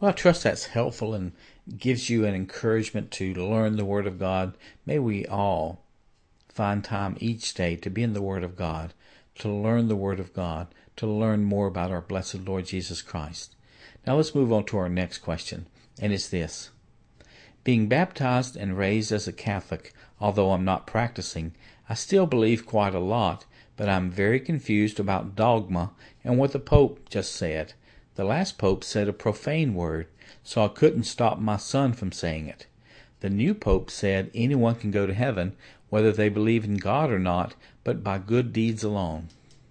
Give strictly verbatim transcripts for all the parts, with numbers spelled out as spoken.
Well, I trust that's helpful and gives you an encouragement to learn the Word of God. May we all find time each day to be in the Word of God, to learn the Word of God, to learn more about our blessed Lord Jesus Christ. Now let's move on to our next question, and it's this. Being baptized and raised as a Catholic, although I'm not practicing, I still believe quite a lot, but I'm very confused about dogma and what the Pope just said. The last Pope said a profane word, so I couldn't stop my son from saying it. The new Pope said anyone can go to heaven, whether they believe in God or not, but by good deeds alone.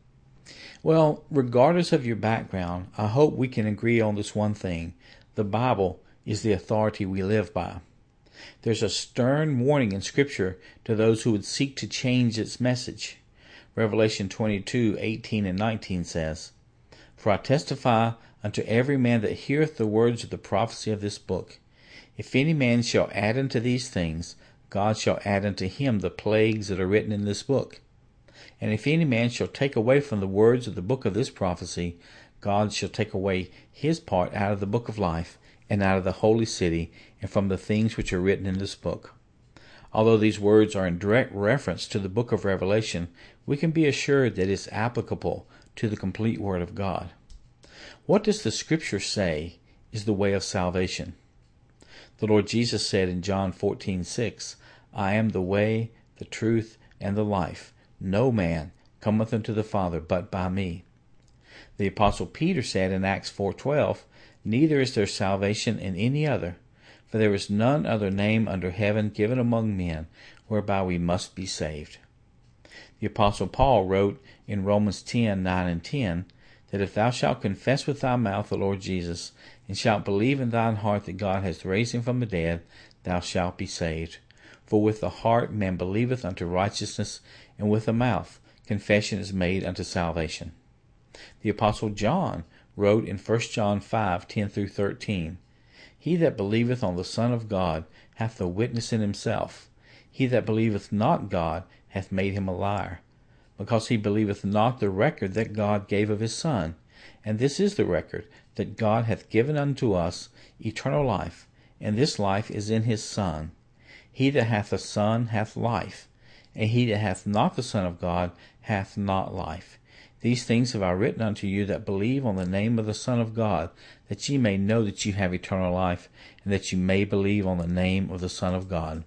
Well, regardless of your background, I hope we can agree on this one thing. The Bible is the authority we live by. There's a stern warning in Scripture to those who would seek to change its message. Revelation twenty-two, eighteen and nineteen says, For I testify unto every man that heareth the words of the prophecy of this book. If any man shall add unto these things, God shall add unto him the plagues that are written in this book. And if any man shall take away from the words of the book of this prophecy, God shall take away his part out of the book of life, and out of the holy city, and from the things which are written in this book. Although these words are in direct reference to the book of Revelation, we can be assured that it's applicable to the complete Word of God. What does the Scripture say is the way of salvation? The Lord Jesus said in John fourteen six, I am the way, the truth, and the life. No man cometh unto the Father but by me. The Apostle Peter said in Acts four twelve, Neither is there salvation in any other, for there is none other name under heaven given among men, whereby we must be saved. The Apostle Paul wrote in Romans ten nine and ten, that if thou shalt confess with thy mouth the Lord Jesus, and shalt believe in thine heart that God hath raised him from the dead, thou shalt be saved. For with the heart man believeth unto righteousness, and with the mouth confession is made unto salvation. The Apostle John wrote in First John five ten through thirteen, He that believeth on the Son of God hath the witness in himself. He that believeth not God hath made him a liar, because he believeth not the record that God gave of his Son. And this is the record, that God hath given unto us eternal life, and this life is in his Son. He that hath the Son hath life, and he that hath not the Son of God hath not life. These things have I written unto you that believe on the name of the Son of God, that ye may know that ye have eternal life, and that ye may believe on the name of the Son of God.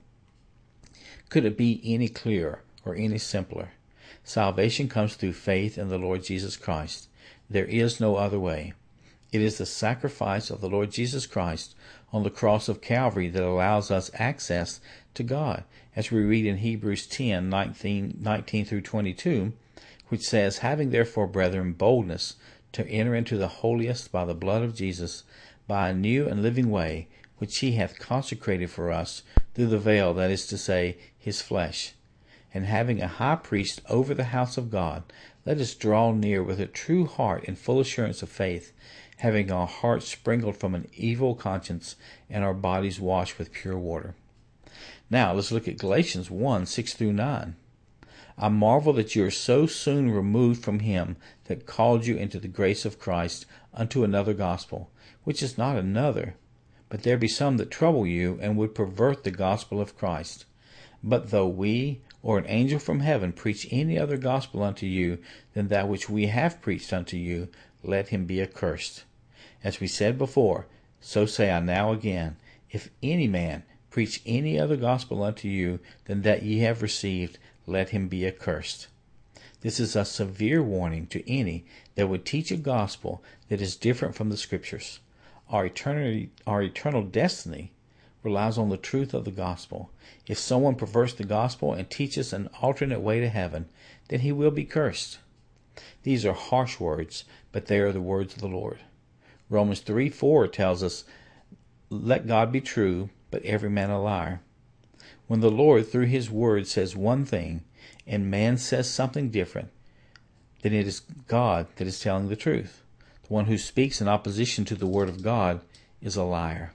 Could it be any clearer or any simpler? Salvation comes through faith in the Lord Jesus Christ. There is no other way. It is the sacrifice of the Lord Jesus Christ on the cross of Calvary that allows us access to God, as we read in Hebrews ten nineteen, nineteen through twenty-two, which says, Having therefore, brethren, boldness to enter into the holiest by the blood of Jesus, by a new and living way, which he hath consecrated for us through the veil, that is to say, his flesh. And having a high priest over the house of God, let us draw near with a true heart and full assurance of faith, having our hearts sprinkled from an evil conscience, and our bodies washed with pure water. Now let's look at Galatians one six through nine. I marvel that you are so soon removed from him that called you into the grace of Christ unto another gospel, which is not another. But there be some that trouble you, and would pervert the gospel of Christ. But though we, or an angel from heaven, preach any other gospel unto you than that which we have preached unto you, let him be accursed. As we said before, so say I now again, if any man preach any other gospel unto you than that ye have received, let him be accursed. This is a severe warning to any that would teach a gospel that is different from the Scriptures. Our eternity, our eternal destiny relies on the truth of the gospel. If someone perverts the gospel and teaches an alternate way to heaven, then he will be cursed. These are harsh words, but they are the words of the Lord. Romans three four tells us, Let God be true, but every man a liar. When the Lord, through his word, says one thing, and man says something different, then it is God that is telling the truth. The one who speaks in opposition to the word of God is a liar.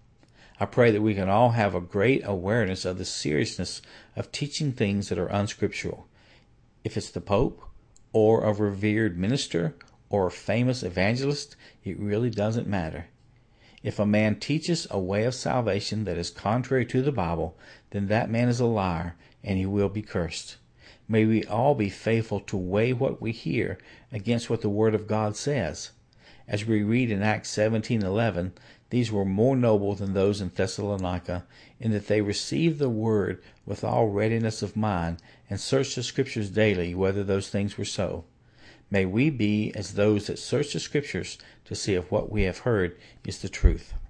I pray that we can all have a great awareness of the seriousness of teaching things that are unscriptural. If it's the Pope, or a revered minister, or a famous evangelist, it really doesn't matter. If a man teaches a way of salvation that is contrary to the Bible, then that man is a liar, and he will be cursed. May we all be faithful to weigh what we hear against what the Word of God says. As we read in Acts seventeen eleven, these were more noble than those in Thessalonica, in that they received the Word with all readiness of mind, and searched the Scriptures daily whether those things were so. May we be as those that search the Scriptures to see if what we have heard is the truth.